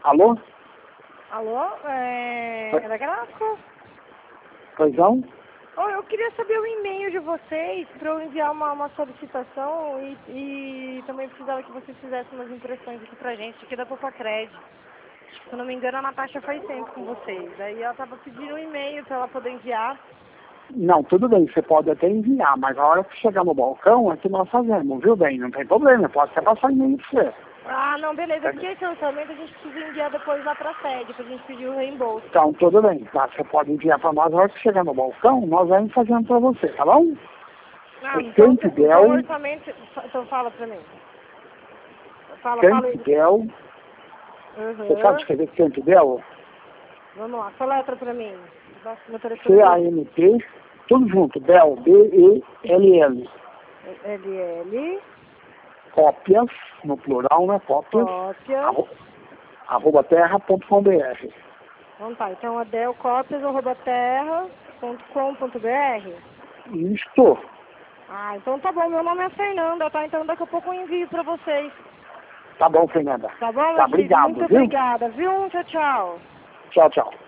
Alô? Alô? É da Grasco? Pois não? Oh, eu queria saber o e-mail de vocês para eu enviar uma solicitação e também precisava que vocês fizessem umas impressões aqui pra gente, aqui da Popacred. Se eu não me engano, a Natasha faz tempo com vocês. Aí ela tava pedindo um e-mail para ela poder enviar. Não, tudo bem, você pode até enviar, mas a hora que chegar no balcão é que nós fazemos, viu bem? Não tem problema, pode até passar e-mail pra você. Ah, não, beleza. Porque esse orçamento a gente precisa enviar depois lá pra sede, pra gente pedir o reembolso. Então, tudo bem, tá? Você pode enviar para nós, a hora que chegar no balcão, nós vamos fazendo para você, tá bom? Ah, É então o orçamento... Então fala pra mim. Fala aí. Campbell, você sabe escrever Campbell? Vamos lá, soletra pra mim. C-A-M-P, tudo junto, Bell, B-E-L-L. L-L. Cópias, no plural, né? Cópias. @terra.com.br. Então tá, então adelcopias@terra.com.br. Isto. Ah, então tá bom, meu nome é Fernanda, tá? Então daqui a pouco eu envio pra vocês. Tá bom, Fernanda. Tá bom, Tá, meu querido? obrigado, Muito viu? obrigada, viu? Tchau, tchau. Tchau, tchau.